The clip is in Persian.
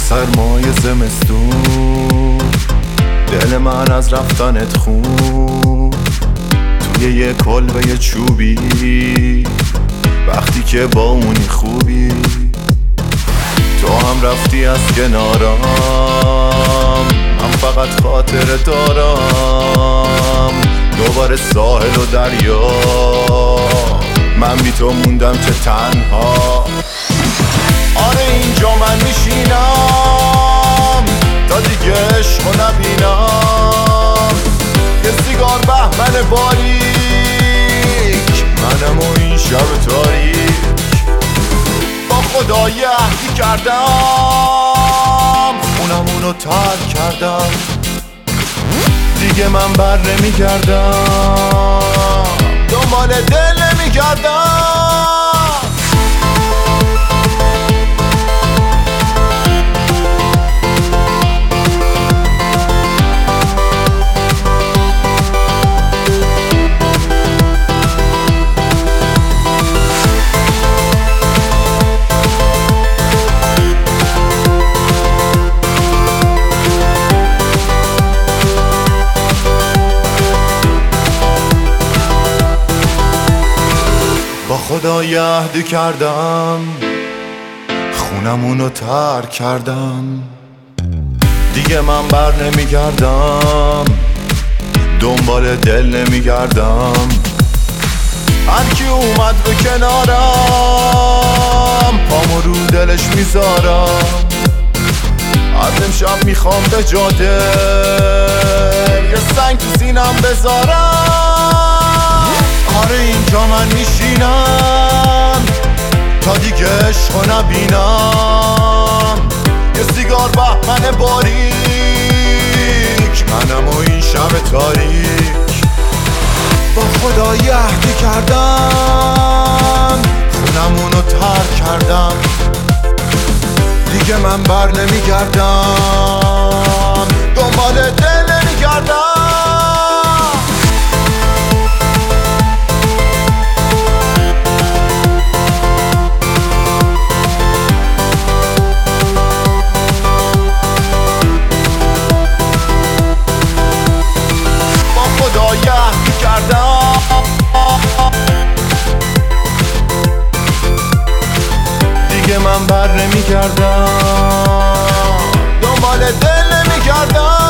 سرمای زمستون دل من از رفتنت خون توی یه کلبه چوبی وقتی که با اونی خوبی تو هم رفتی از کنارم من فقط خاطر دارم دوباره ساحل و دریا من بی تو موندم چه تنها آره اینجا من میشینم تا دیگه عشقو نبینم یه سیگار بهمن باریک منم و این شب تاریک با خدا یه عهدی کردم خونمونو ترک کردم دیگه من بر نمیگردم دنبال دل نمیگردم با خدا یه عهدی کردم خونمونو ترک کردم دیگه من بر نمیگردم دنبال دل نمیگردم هرکی اومد به کنارم پامو رو دلش میذارم از امشب میخوام به جاده یه سنگ تو سینم بذارم آره اینجا من میشینم تا دیگه عشقو نبینم یه سیگار بهمن باریک منم و این شب تاریک با خدا یه عهدی کردم خونمونو ترک کردم دیگه من بر نمیگردم دنبال دل نمیگردم دیگه من بر نمیگردم دنبال دل نمیگردم